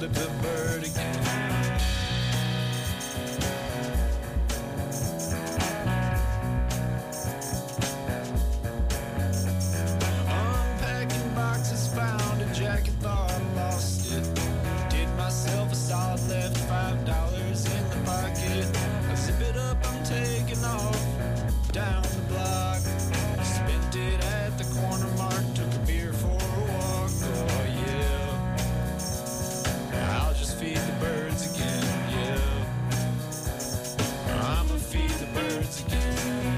flip the bird again. Unpacking boxes, found a jacket, thought I lost it. Did myself a solid, left $5 in the pocket. I zip it up, I'm taking off down the block. Spent it at the corner mark, took a beer for a walk. Oh yeah, I'll just feed the birds again. Yeah, I'ma feed the birds again.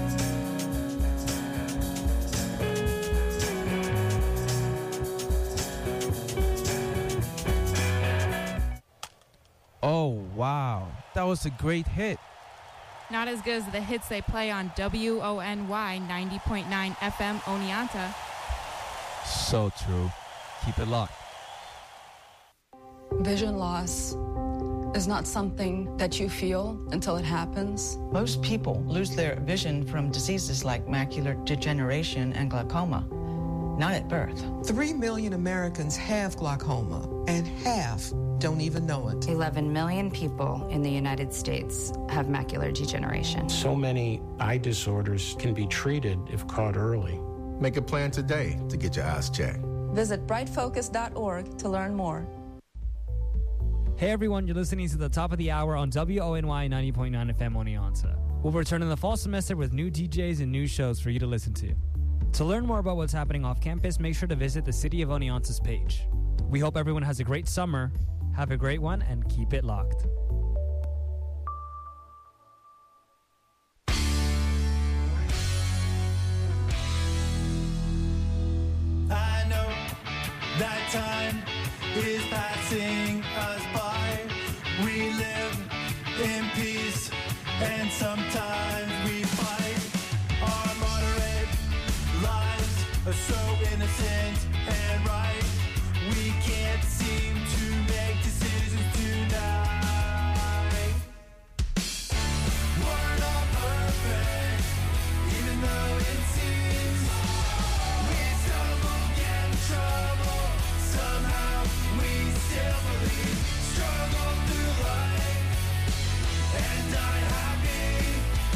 Oh, wow. That was a great hit. Not as good as the hits they play on WONY 90.9 FM Oneonta. So true. Keep it locked. Vision loss is not something that you feel until it happens. Most people lose their vision from diseases like macular degeneration and glaucoma, not at birth. 3 million Americans have glaucoma, and half don't even know it. 11 million people in the United States have macular degeneration. So many eye disorders can be treated if caught early. Make a plan today to get your eyes checked. Visit brightfocus.org to learn more. Hey everyone, you're listening to the top of the hour on WONY 90.9 FM Oneonta. We'll return in the fall semester with new DJs and new shows for you to listen to. To learn more about what's happening off campus, make sure to visit the City of Oneonta's page. We hope everyone has a great summer. Have a great one and keep it locked. I know that time is passing us by. We live in peace and sometimes we fight. Our moderate lives are so innocent and right. We can't seem to make decisions tonight. We're not perfect, even though it seems we stumble, get in trouble. Somehow we still believe. Struggle through life and die happy.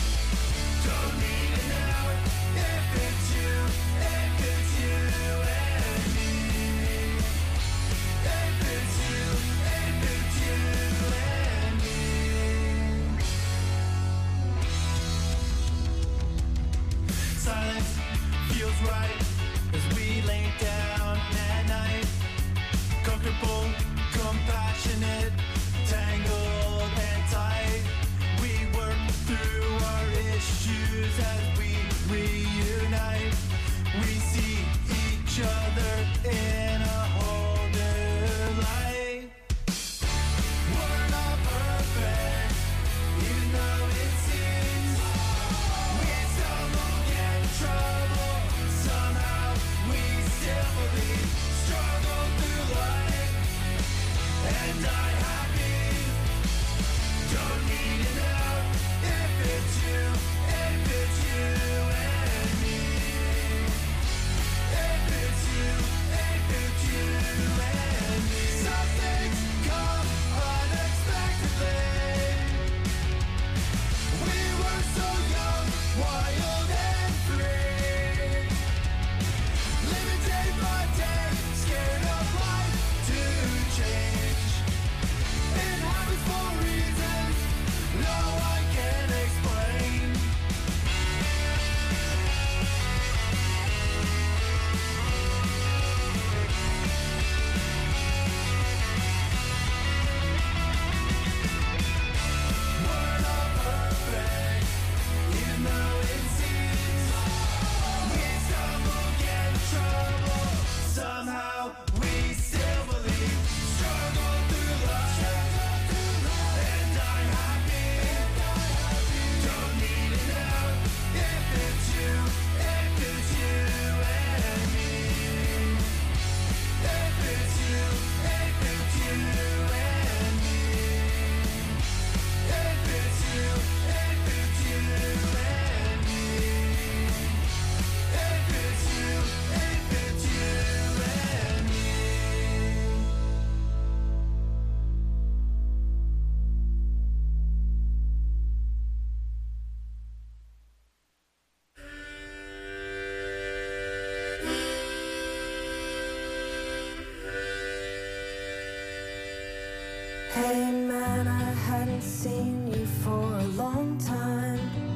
hadn't seen you for a long time.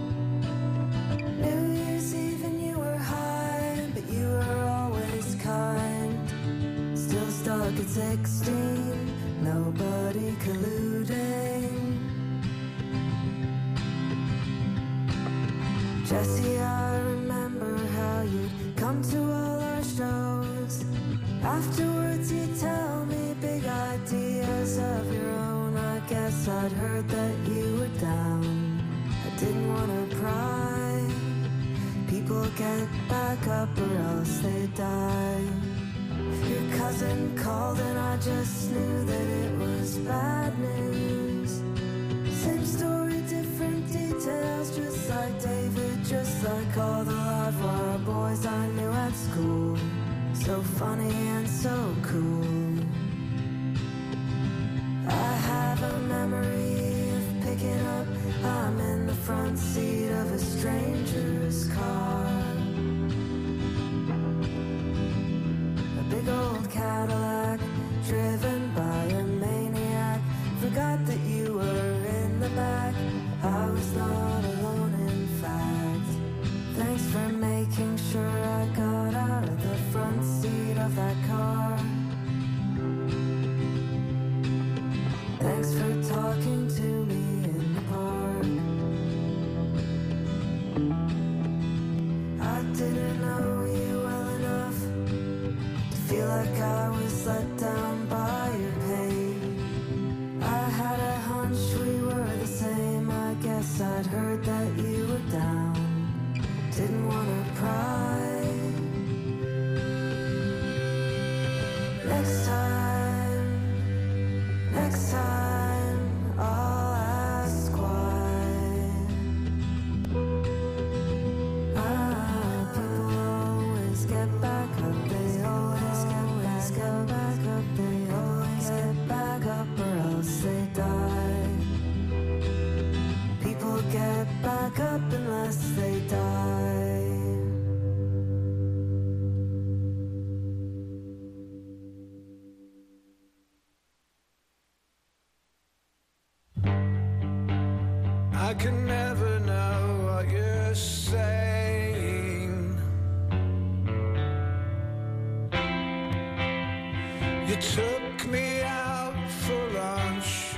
New Year's Eve and you were high, but you were always kind. Still stuck at 16, nobody colluding. Jesse, I remember how you'd come to all our shows. Afterwards you'd tell me big ideas of your own. I guess I'd heard that you were down. I didn't want to pry. People get back up or else they die. Your cousin called and I just knew that it was bad news. Same story, different details, just like David, just like all the live wire boys I knew at school. So funny and so cool. I have a memory of picking up, I'm in the front seat of a stranger's car. A big old Cadillac, driven by a maniac. Forgot that you were in the back. I was not alone, in fact. Thanks for making sure I got out of the front seat of that car. Thanks for talking to me in the park. I didn't know you well enough to feel like I was let down by your pain. I had a hunch we were the same. I guess I'd heard that you were down. Didn't want to pry. Next time, I'll ask why. People always get back up. They always get back up. They always get back up or else they die. People get back up unless they die. I can never know what you're saying. You took me out for lunch,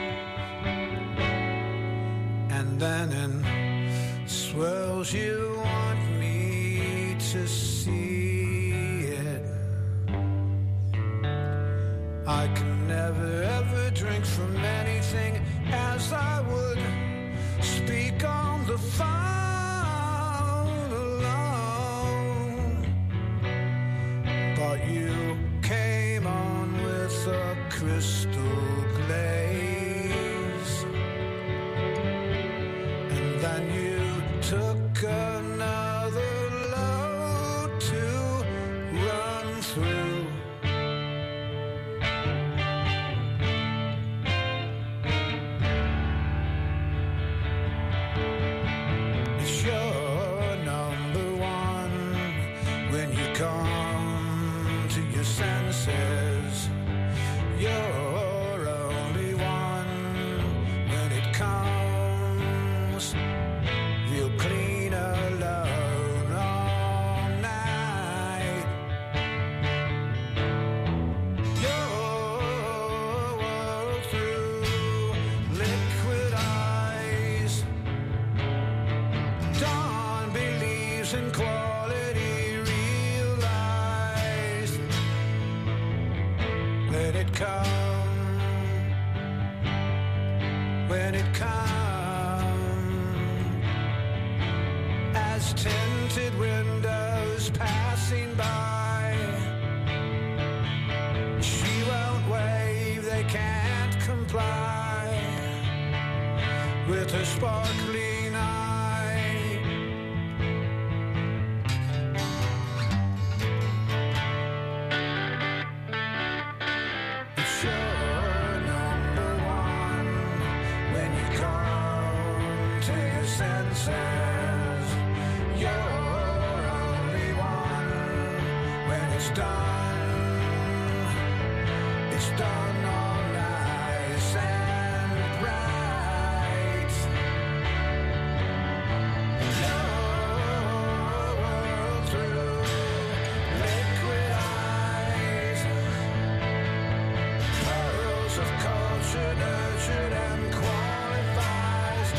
and then in swirls you want me to see it. I can never ever drink from anything as I would speak on the phone alone. But you came on with a crystal glaze, and then you took another load to run through. Senses, you're only one when it comes real clean alone all night. Your world through liquid eyes. Dawn believes in quality realized. Let it come when it comes, as tinted windows passing by. She won't wave, they can't comply with her sparkling eye. It's your number one when you come to your senses. You're only one when it's done. It's done all nice and bright. structured and qualifies.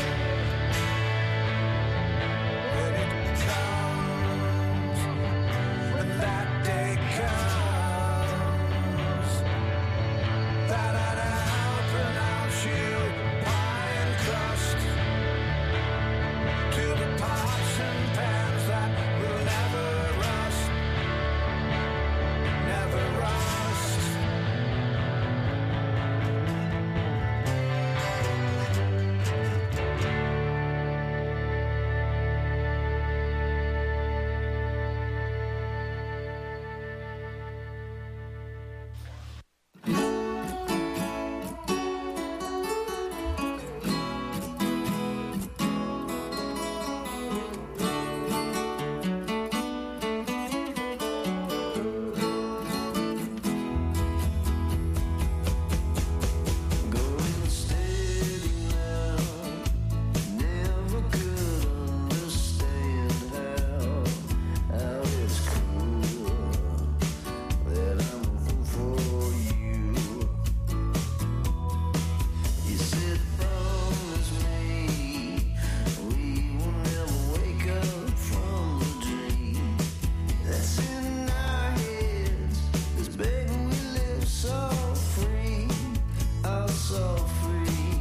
When it comes, when that day comes, that I now pronounce you pie and crust to the pots and pans that will never rust, never rust. Going steady now, never could understand how it's cool that I'm a fool for you. You said promise me we will never wake up from the dream that's in our heads. It's begging we live so free, oh so free.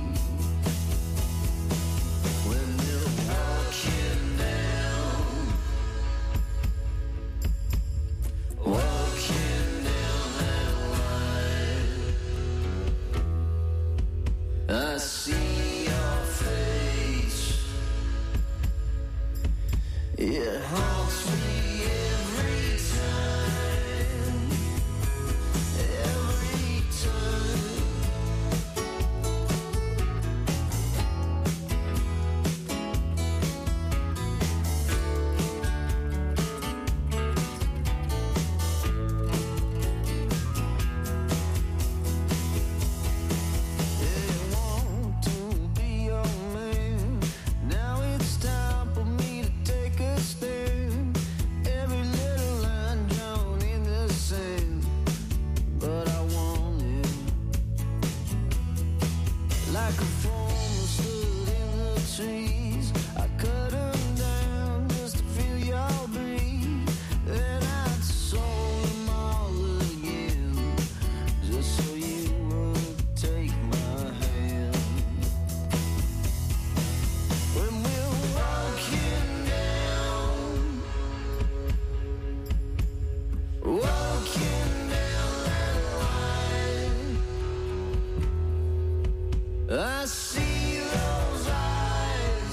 When we're walking down that line, I see your face. It haunts me every time, every time. They want to be your man. Now it's time for me to take a stand. Every little line drawn in the sand, but I want it like a form stood in the trees. I cut 'em down just to feel your breeze. Then I'd soul 'em all again, just so you would take my hand. When we're walking down that line, I see those eyes,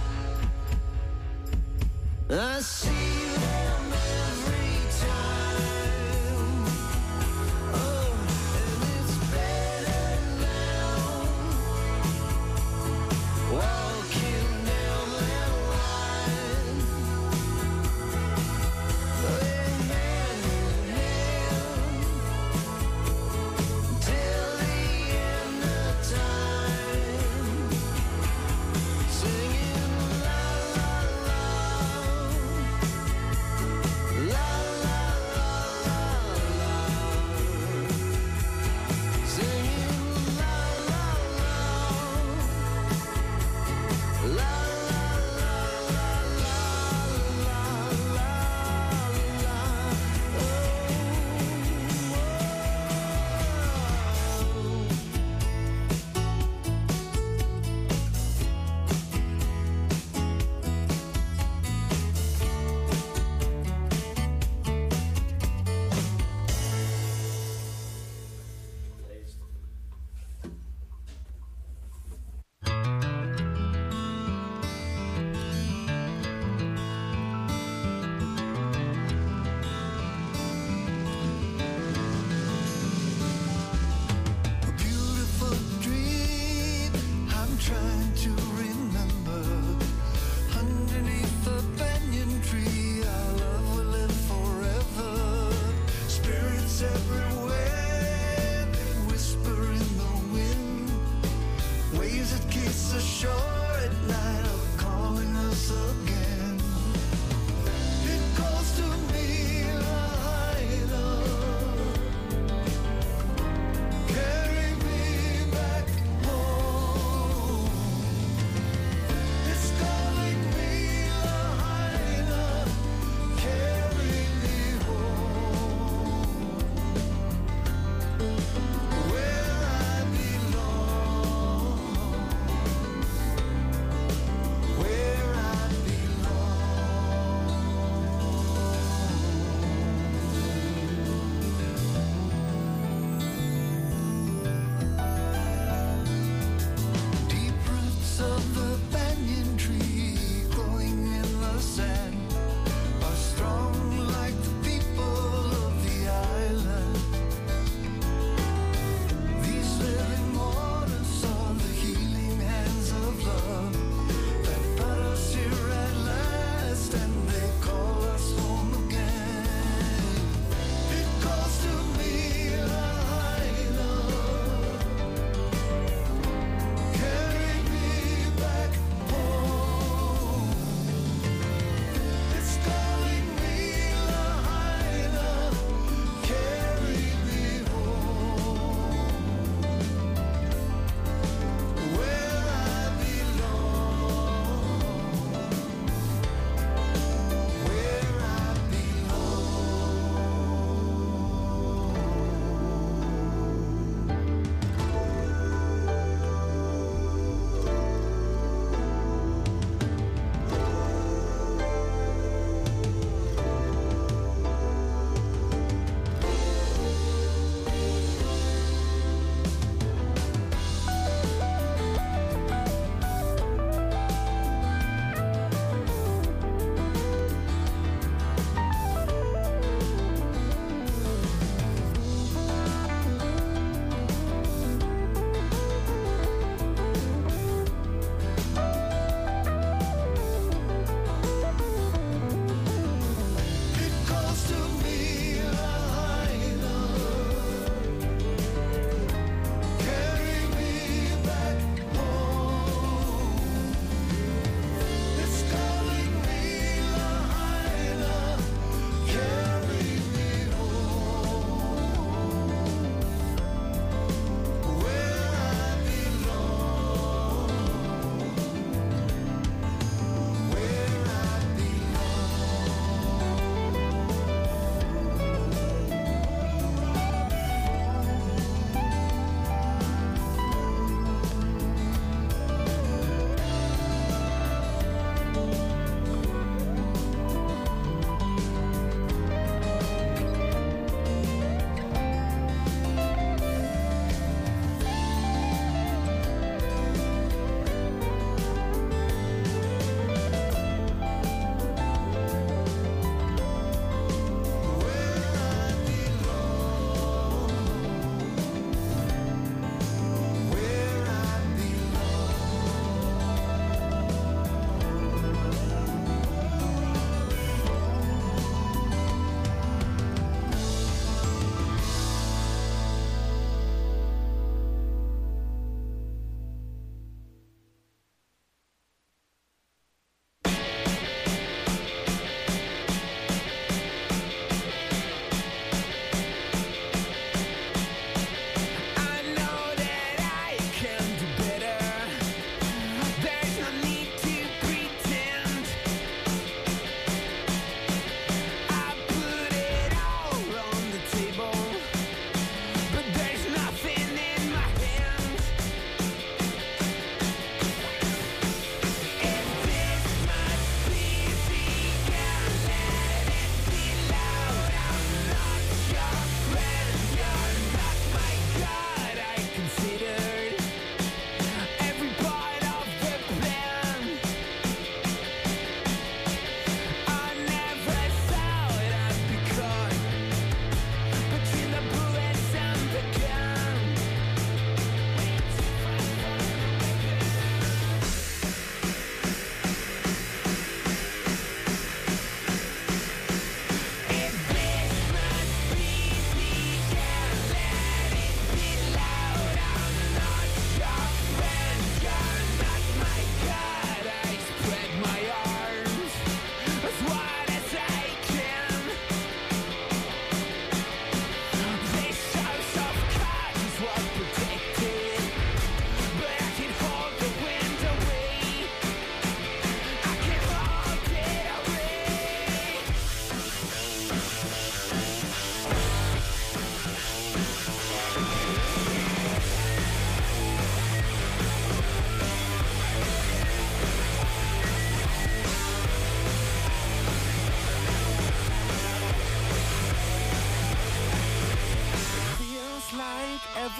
I see them every time. Oh, and it's better now, walking down that line, hand in hand, till the end of time, singing la la la.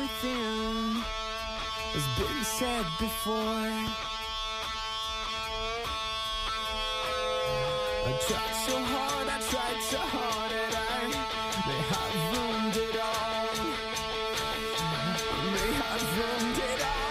nothing has been said before. I tried so hard, and I may have ruined it all. May have ruined it all.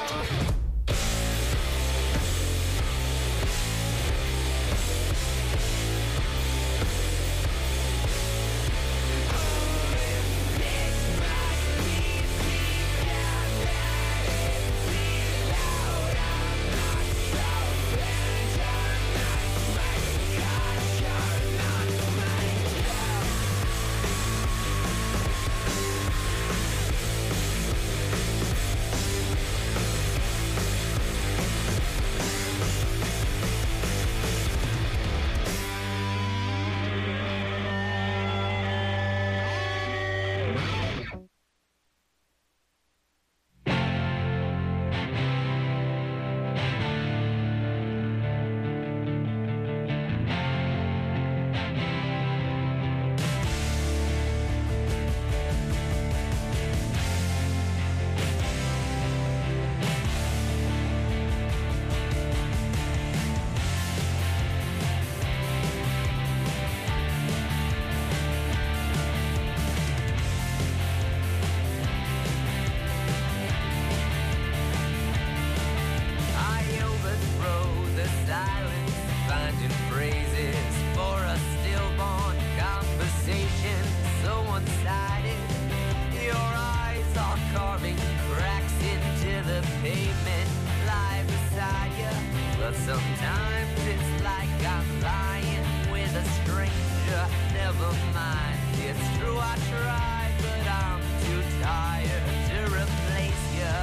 Sometimes it's like I'm lying with a stranger. Never mind, it's true I tried, but I'm too tired to replace you.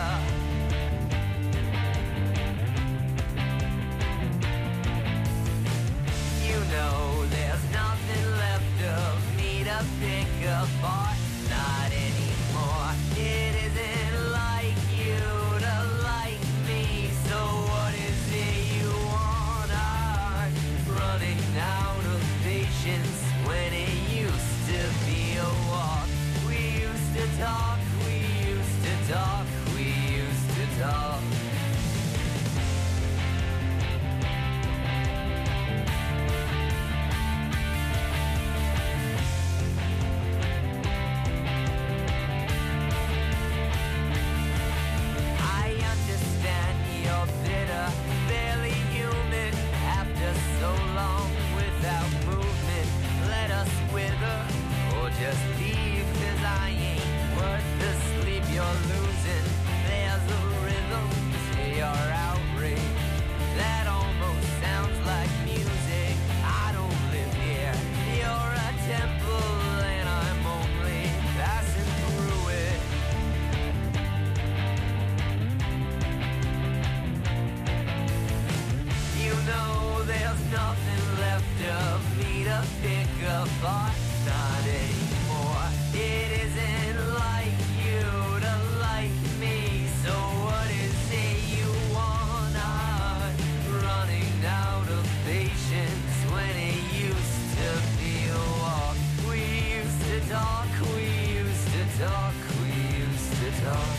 You know there's nothing left of me to pick apart. Not anymore. It isn't like you to like me. So what is it you want? I'm running out of patience when it used to be a walk. We used to talk, we used to talk, we used to talk. Just leave, 'cause I ain't worth the sleep you're losing. There's a rhythm to your outrage that almost sounds like music. I don't live here, you're a temple and I'm only passing through it. You know there's nothing left of me to pick apart. Not anymore. It isn't like you to like me. So what is it you want? I'm running out of patience when it used to be a walk. We used to talk, we used to talk, we used to talk.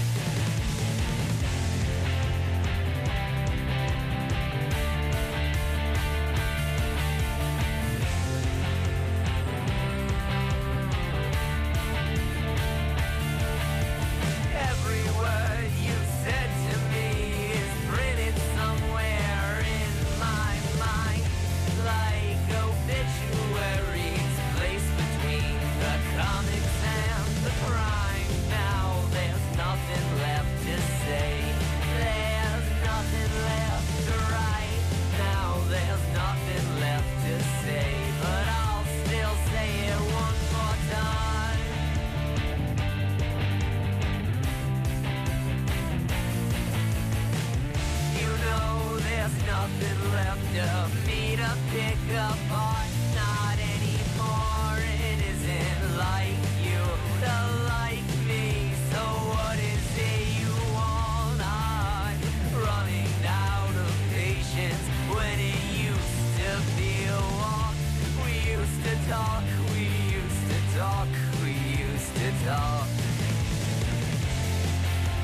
Nothing left of me to pick apart. Not anymore. It isn't like you to like me. So what is it you want? I'm running out of patience when it used to be a walk. We used to talk, we used to talk, we used to talk.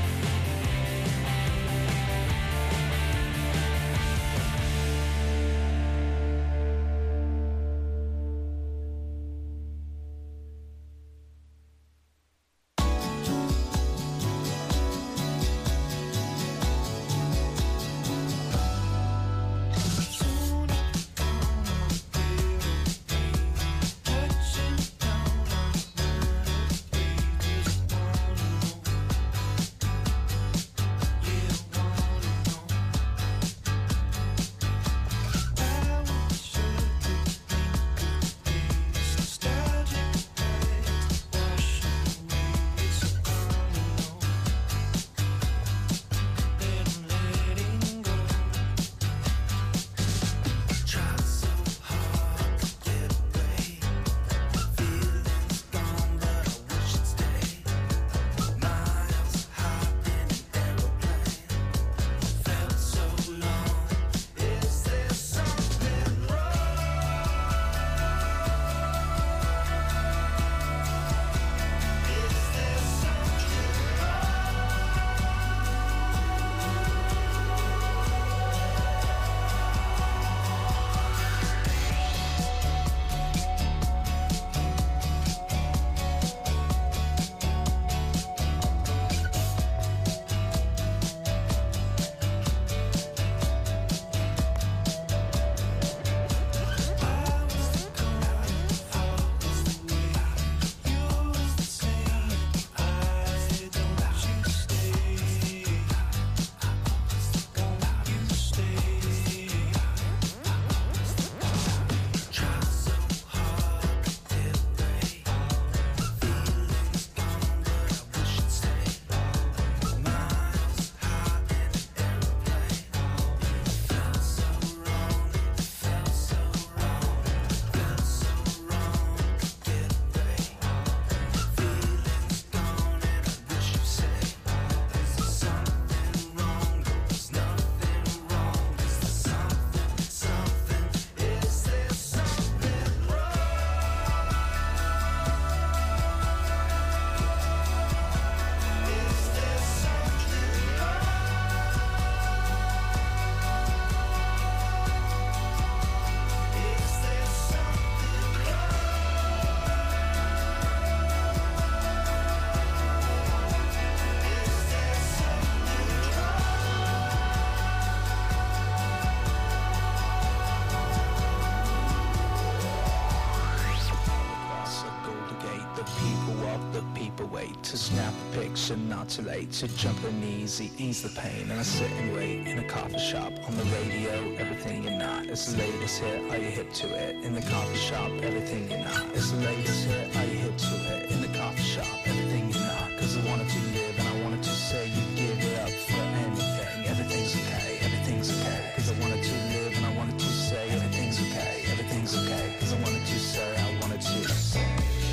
picture, not too late to jump in easy, ease the pain. And I sit and wait in a coffee shop, on the radio, everything you're not. It's the latest hit, are you hip to it? In the coffee shop, everything you're not. It's the latest hit, are you hip to it? In the coffee shop, everything you're not. Cause I wanted to live and I wanted to say you give it up for anything. Everything's okay, everything's okay. Cause I wanted to live and I wanted to say everything's okay, everything's okay. Cause I wanted to say, I wanted to say.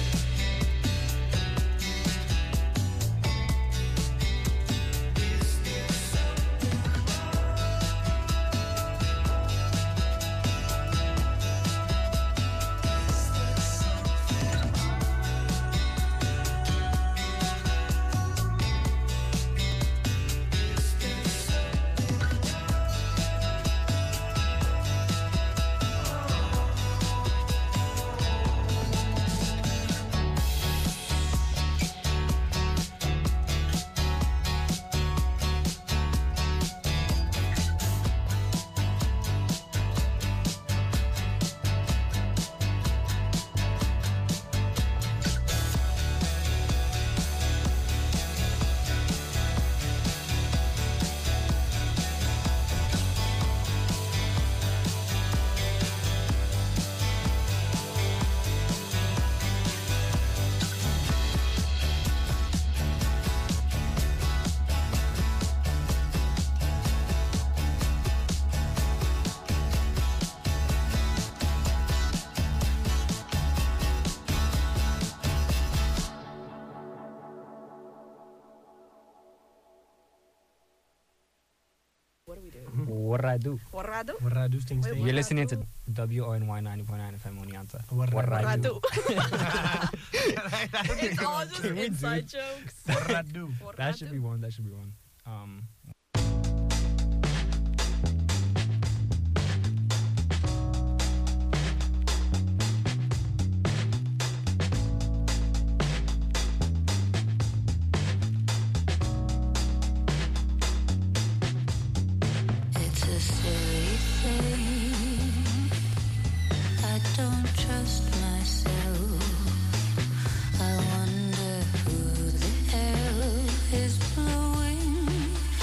Warradu. Warradu? Warradu things. You're listening to WONY 90.9 FM Oneonta. Warradu. It's It's all just inside jokes. Warradu. That should be one. That should be one. It's a silly thing. I don't trust myself. I wonder who the hell is blowing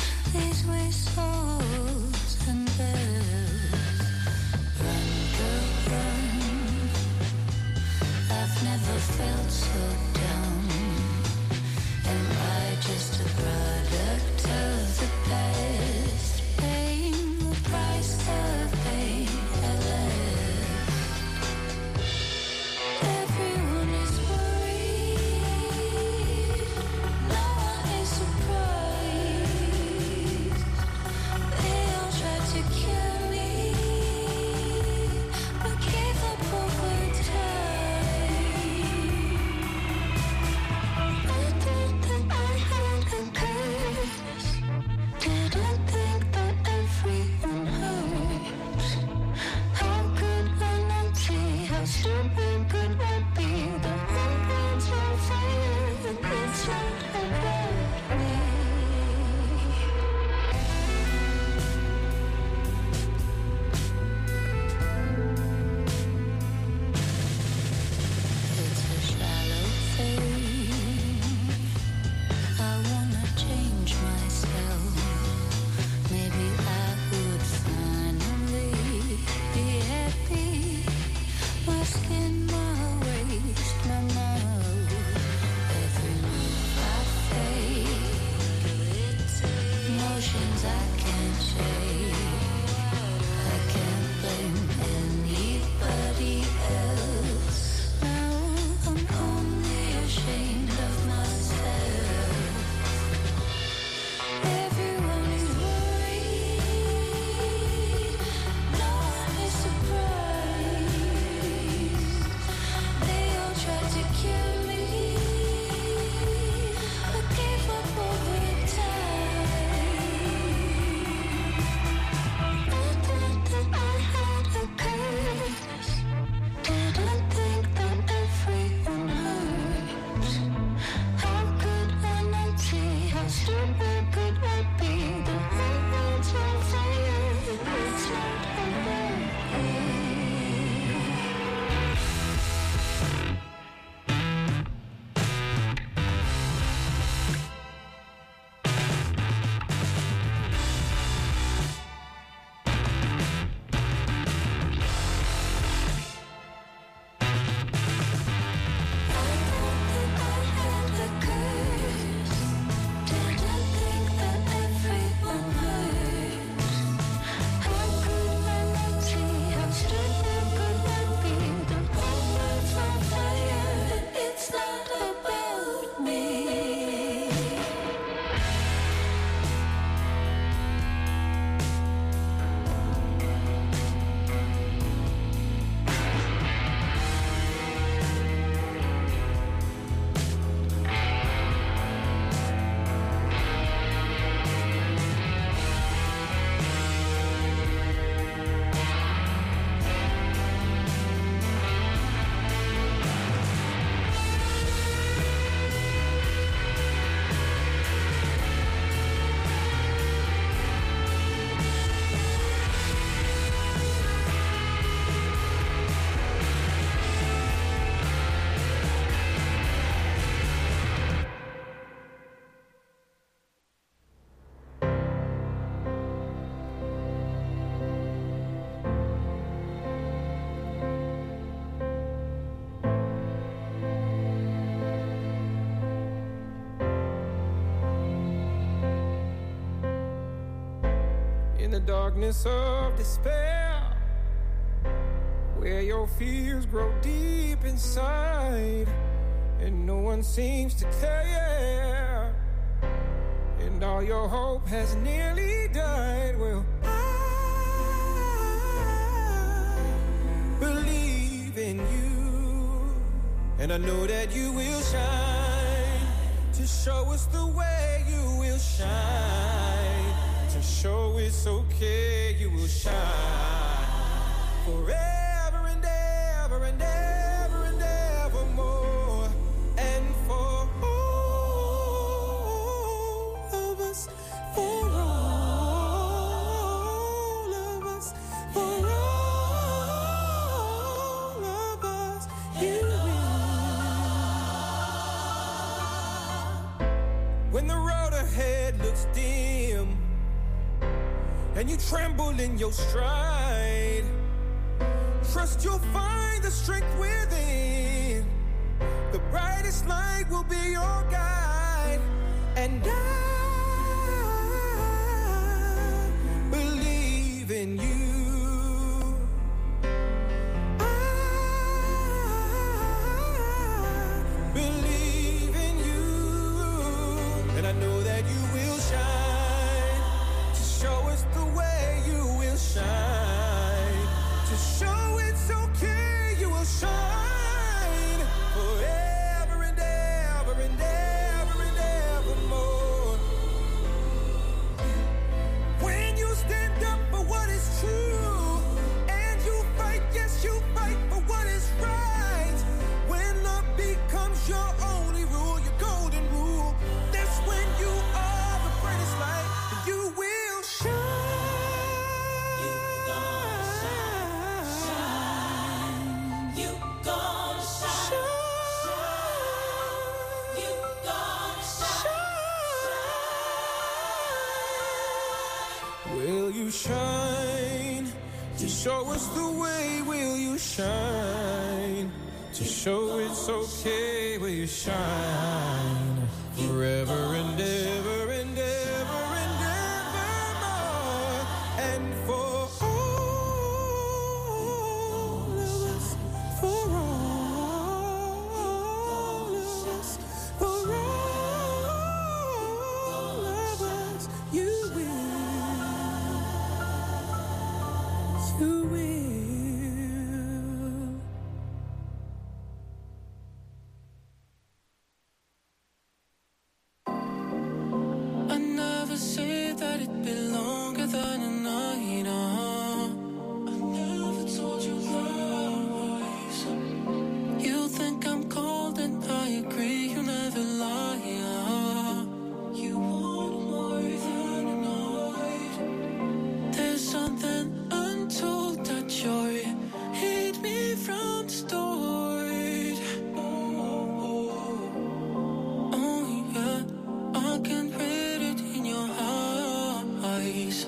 darkness of despair, where your fears grow deep inside, and no one seems to care, and all your hope has nearly died. Well, I believe in you, and I know that you will shine, to show us the way you will shine, to show it's okay, you will shine forever and ever and ever and evermore, and for all of us, for all of us, for all of us, you will. When the road ahead looks dim and you tremble in your stride, trust you'll find the strength within. The brightest light will be your guide, and I believe in you. I believe in you, and I know that you will shine, to show us the way you will shine, to show it's okay, you will shine forever and ever and ever and evermore. When you stand up for what is true, and you fight, yes, you fight for what is right. When love becomes your only rule, your golden rule, that's when you are the brightest light, and you will shine. Will you shine, to show us the way? Will you shine, to show it's okay? Will you shine forever and ever and ever and evermore, and for all of us, for all of us, for all of us, you will. You will. I never said that it'd be longer than a night. I never told you lies. You think I'm cold and I agree, you never lie. You want more than a night. There's something untold that you're hid me from the start. Oh yeah, I can read it in your eyes.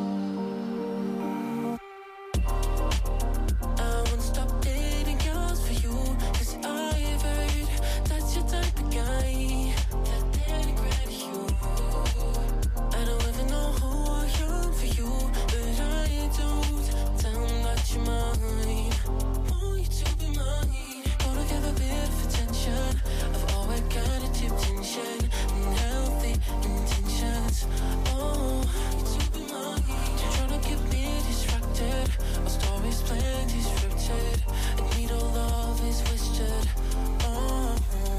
I won't stop dating girls for you, 'cause I've heard that you're type of guy that denigrate you. I don't even know who I am for you, but I don't. Tell me that you're mine. Want you to be mine. Wanna give a bit of attention. I've always got a deep tension and healthy intentions. Oh, you to be mine. You're trying to keep me distracted. Our stories plenty scripted, and neither love is wasted. Oh,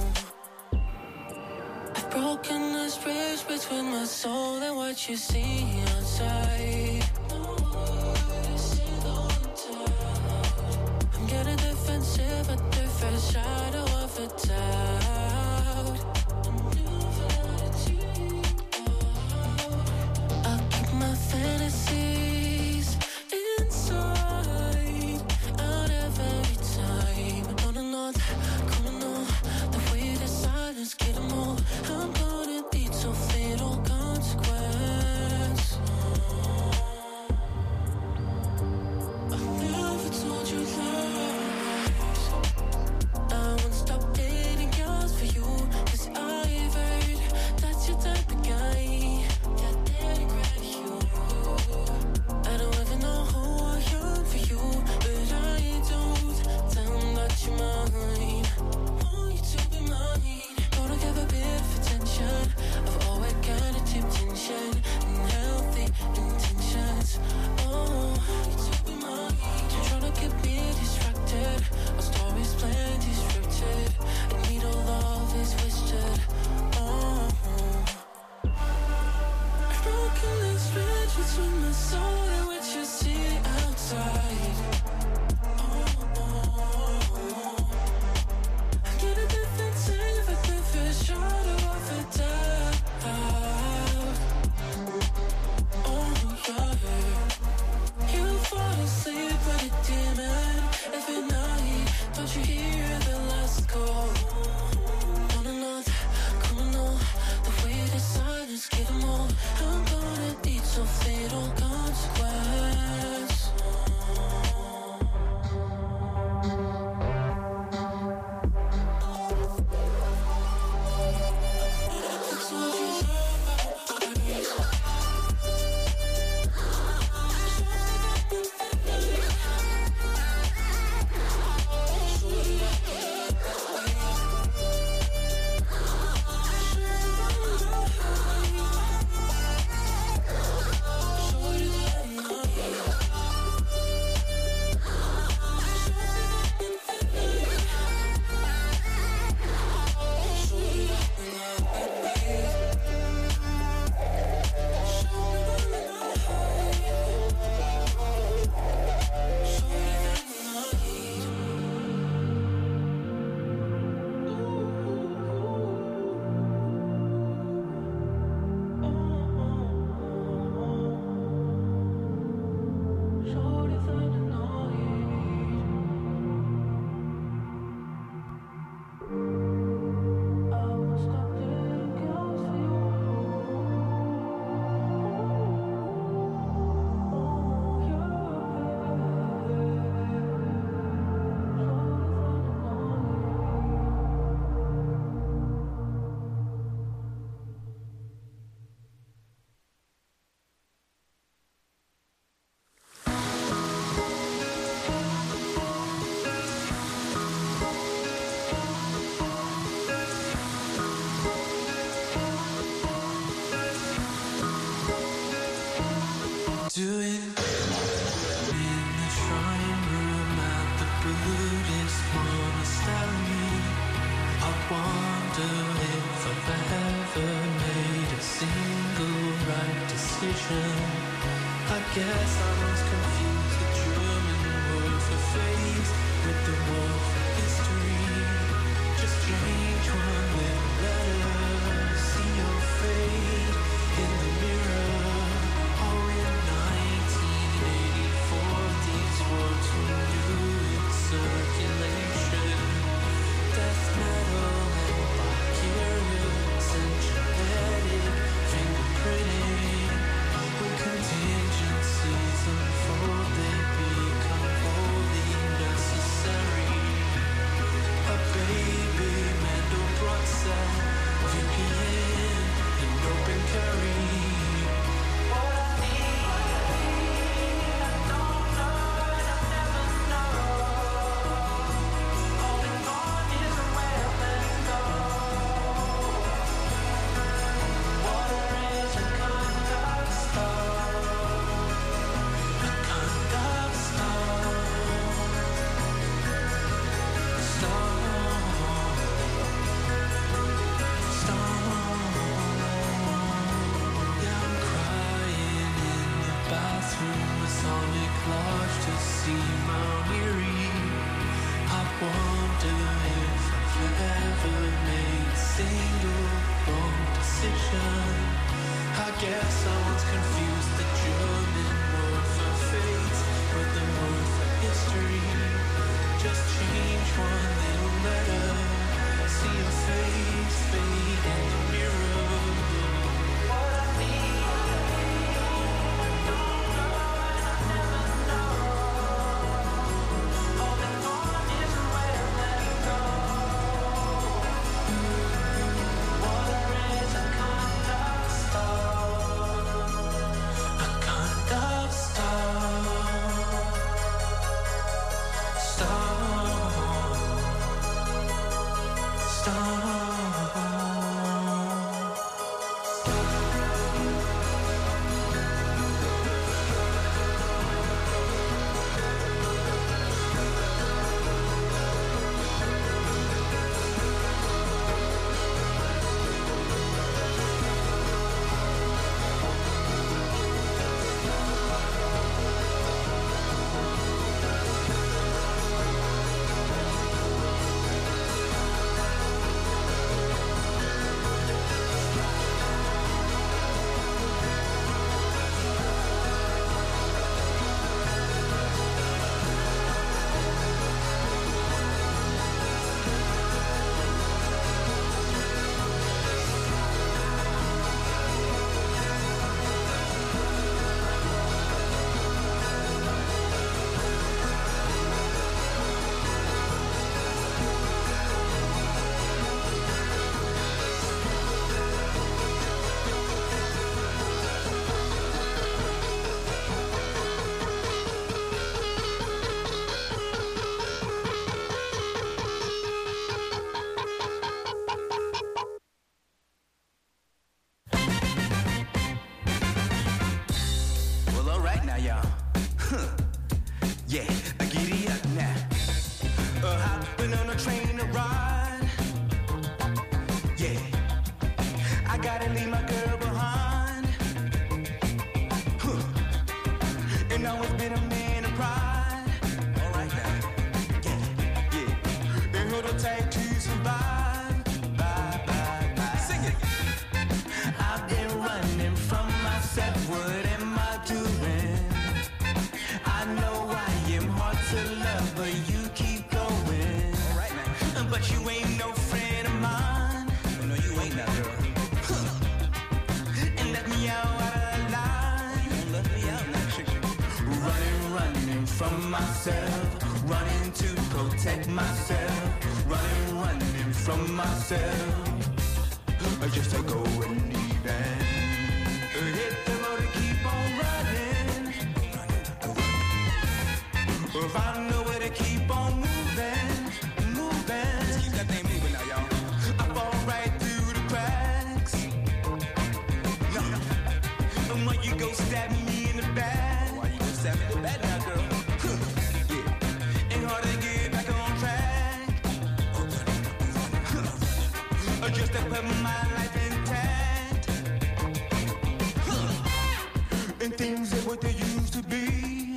I've broken this bridge between my soul and what you see outside. I'm getting defensive at the first shadow of a doubt. I'll keep my fantasies inside out every time. Gonna know the way the silence get them all. I'm gonna need so little consequence. I never told you lies. I won't stop dating you. between my soul and what you see outside. I get a different take if I think for sure to off it down. Oh yeah. You fall asleep with a demon every night. Don't you hear the last call? On and on, coming on. The way the silence give them all. I'm gonna need some fatal consequence. That's what you do it in the shrine room at the Buddhist monastery. I wonder if I've ever made a single right decision. I guess I was confused the German word for faith with the word for history. Just change one little letter, see your fate in the mirror. Oh, in 1984, these words were new in circulation. Death metal and vicarious and genetic fingerprinting. When contingencies unfold, they become wholly necessary. A baby Mandelbrot cell, VPN, and open carry. Guess I was confused the German word for fate with the word for history. Just change one little letter, see your face fade in the mirror. What I need, I don't know and I never know. Holding on is a way of letting go. Water is a kind of stone. y'all. Yeah, giddy up now. Hopping on a train to ride. Yeah, I gotta leave my girl behind. And always been a man of pride. All right now. Yeah. And hold on tight to survive. Bye, bye, bye. Sing it. I've been running from myself. What am I doing? I know I am hard to love, but you keep going. All right now. But you ain't no friend of mine. Oh, no, you ain't that girl. And let me out of line. You won't let me out now, chick. Running from myself, running to protect myself, running from myself, just to go and leave and hit the road and keep on running. Find a way to keep on moving. Let's keep that thing moving now, y'all. I fall right through the cracks. No, and when you go stab me in the back. Why you go stab me in the back now, girl? Yeah, ain't hard to get back on track. Just to put my life intact. And things ain't what they used to be.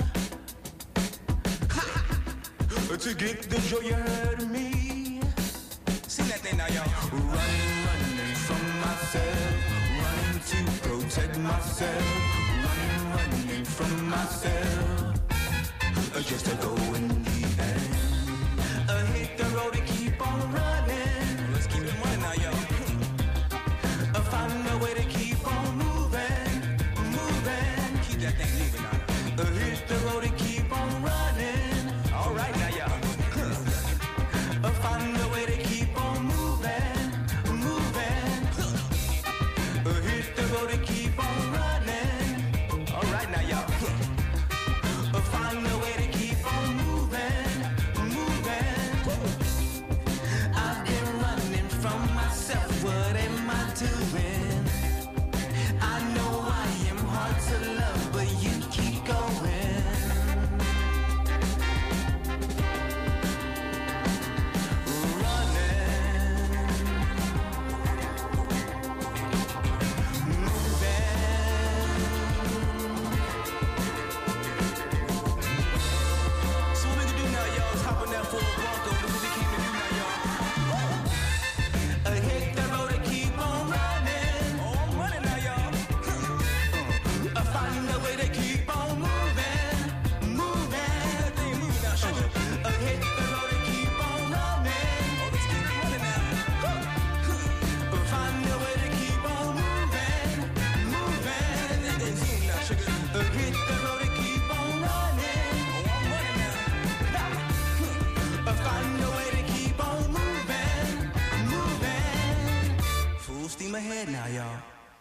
To get the joy you heard of me. Sing that thing now, y'all. Running from myself, running to protect myself, running from myself, just to go and leave and hit the road and keep on running. Let's keep it running now, y'all. Find a way to keep on moving. Keep that thing moving now. Hit the road and keep on running. All right now, y'all. Find a way to keep on moving. Hit the road and keep on running. All right now, y'all. Find a way to keep on moving. I've been running from myself. What am I doing? I know I am hard to love, but you keep going. Steam ahead now, y'all.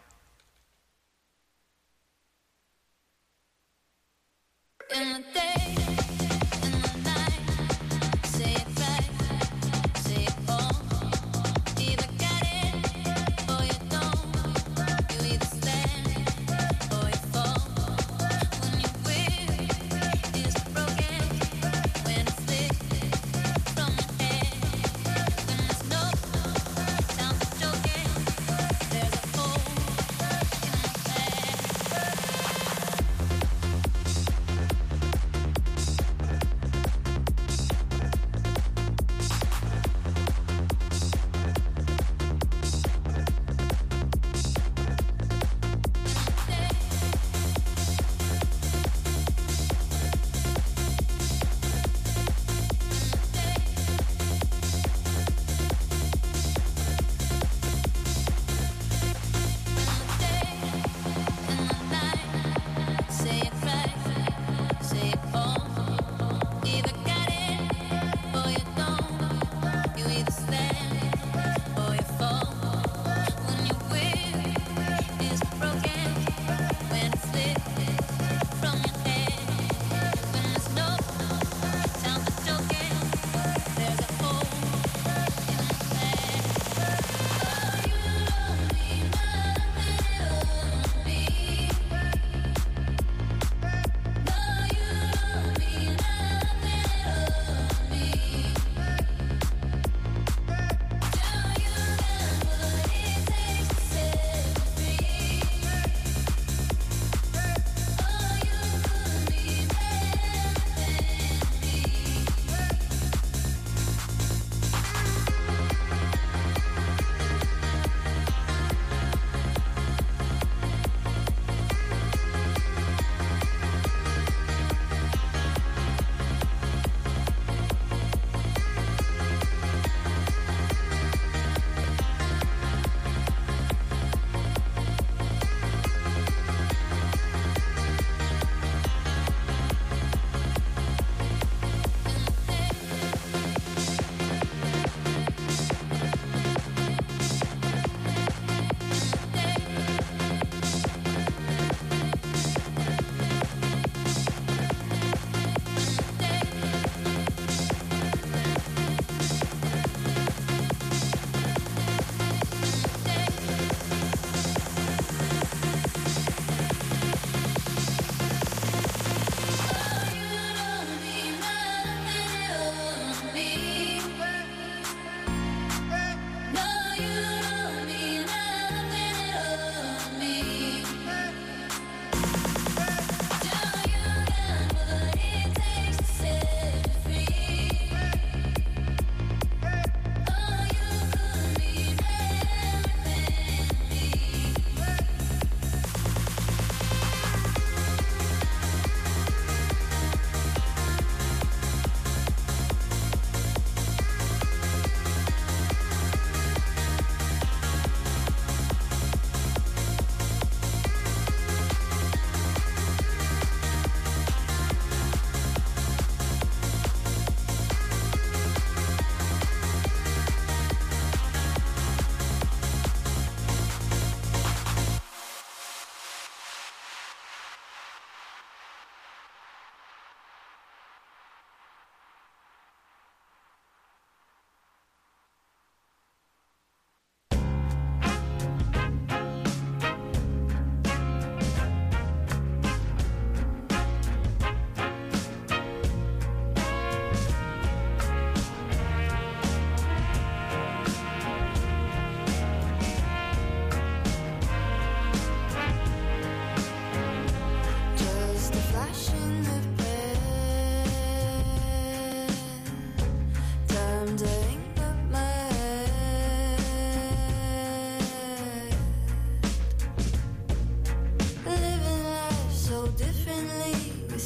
In the day, in the night, say it right, say it wrong. Either get it or you don't. You either stand or you fall. When your will is broken, when it's lit from your head, when there's no sound for joking, there's a hole in my head.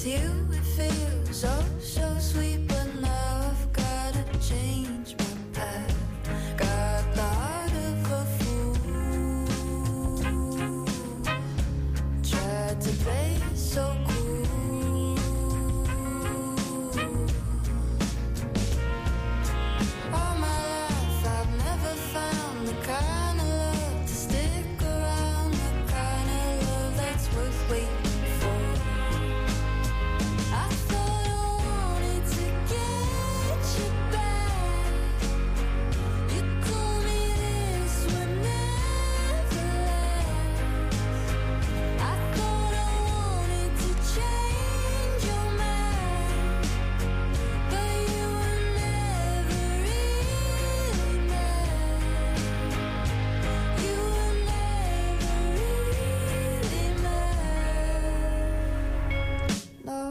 with you it feels so sweet, but now I've gotta change my path. Got the heart of a fool. Tried to play it so cool. All my life I've never found the kind of love to stick around, the kind of love that's worth waiting for. I thought I wanted to get you back. You told me this would never last. I thought I wanted to change your mind, but you were never really mad. You were never really mad. No.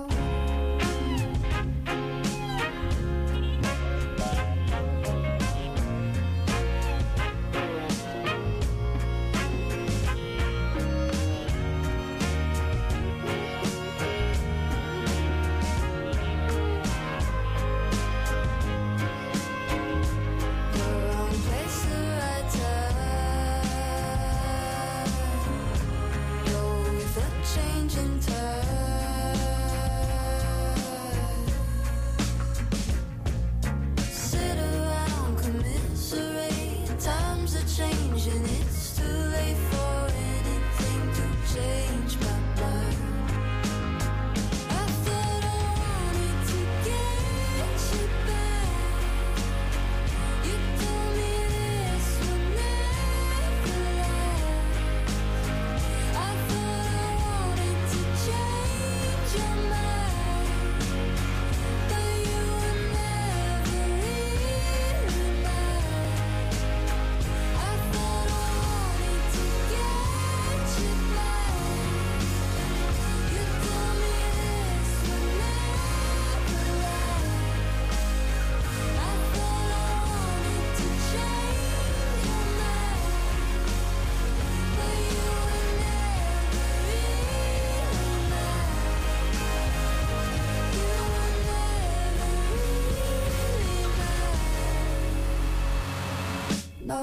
The wrong place, the right time. Go with the changing tide. Sit around, commiserate. Times are changing, it's too late for anything to change my mind. I thought I wanted to get you back. You told me this would never last. I thought I wanted to change your mind, but you were never really mad. I thought I wanted to get you back. You told me this would never last. I thought I wanted to change your mind, but you were never really mad. You were never really mad. No.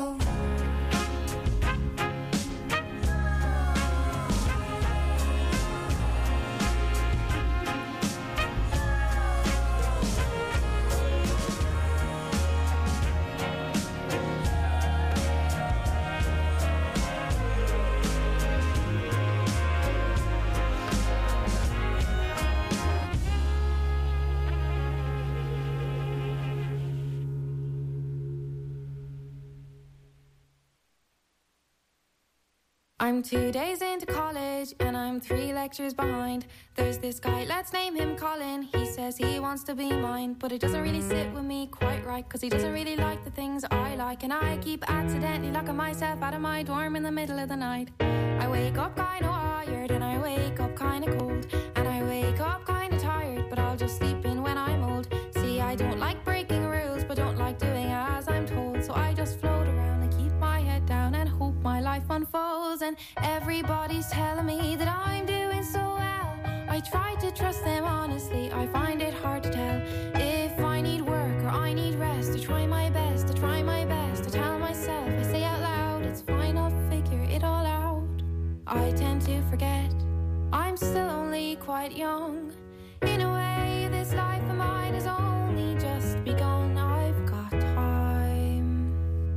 I'm 2 days into college and I'm 3 lectures behind. There's this guy, let's name him Colin. He says he wants to be mine, but it doesn't really sit with me quite right, cause he doesn't really like the things I like, and I keep accidentally locking myself out of my dorm in the middle of the night. I wake up kinda wired and I wake up kinda cold, and I wake up kinda tired, but I'll just sleep in when I'm old. See, I don't like breaking rules, but don't like doing as I'm told, so I just float around and keep my head down and hope my life unfolds. And everybody's telling me that I'm doing so well. I try to trust them honestly, I find it hard to tell if I need work or I need rest. I try my best, I try my best. I tell myself, I say out loud, it's fine, I'll figure it all out. I tend to forget I'm still only quite young. In a way, this life of mine has only just begun. I've got time.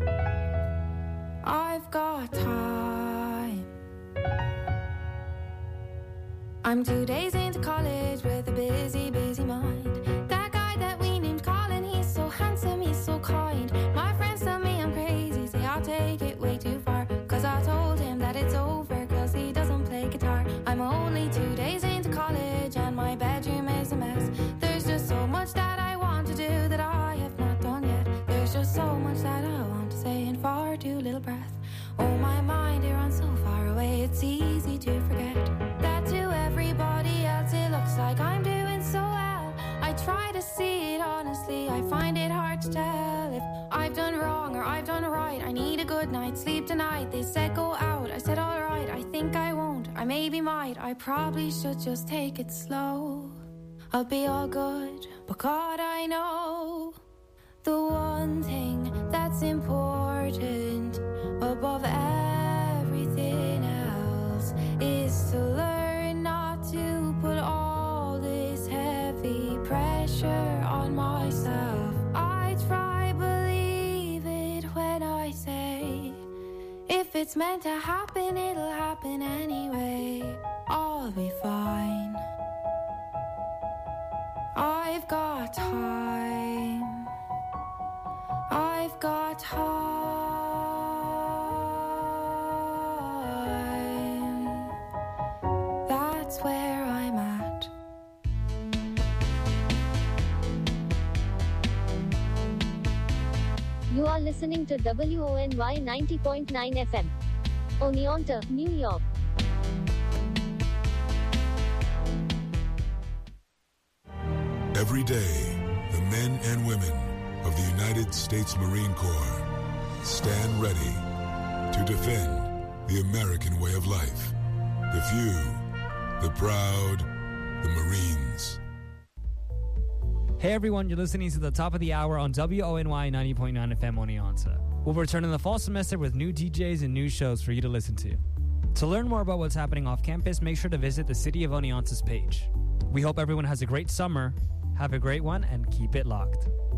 I've got time. I'm 2 days into college with a busy, busy mind. That guy that we named Colin, he's so handsome, he's so kind. My friends tell me I'm crazy, say I'll take it way too far, cause I told him that it's over, cause he doesn't play guitar. I'm only 2 days into college and my bedroom is a mess. There's just so much that I want to do that I have not done yet. There's just so much that I want to say in far too little breath. Oh, my mind, it runs so far away, it's easy to forget that to everybody else it looks like I'm doing so well. I try to see it honestly, I find it hard to tell if I've done wrong or I've done right. I need a good night's sleep tonight. They said go out, I said alright. I think I won't, I maybe might. I probably should just take it slow. I'll be all good, but God, I know the one thing that's important above everything else is to learn not to put all this heavy pressure on myself. I try believe it when I say if it's meant to happen, it'll happen anyway. I'll be fine. I've got time. I've got time. That's where I'm at. You are listening to WONY 90.9 FM. Oneonta, New York. Every day, the men and women of the United States Marine Corps stand ready to defend the American way of life. The few, the proud, the Marines. Hey everyone, you're listening to the top of the hour on WONY 90.9 FM Oneonta. We'll return in the fall semester with new DJs and new shows for you to listen to. To learn more about what's happening off campus, make sure to visit the City of Oneonta's page. We hope everyone has a great summer. Have a great one and keep it locked.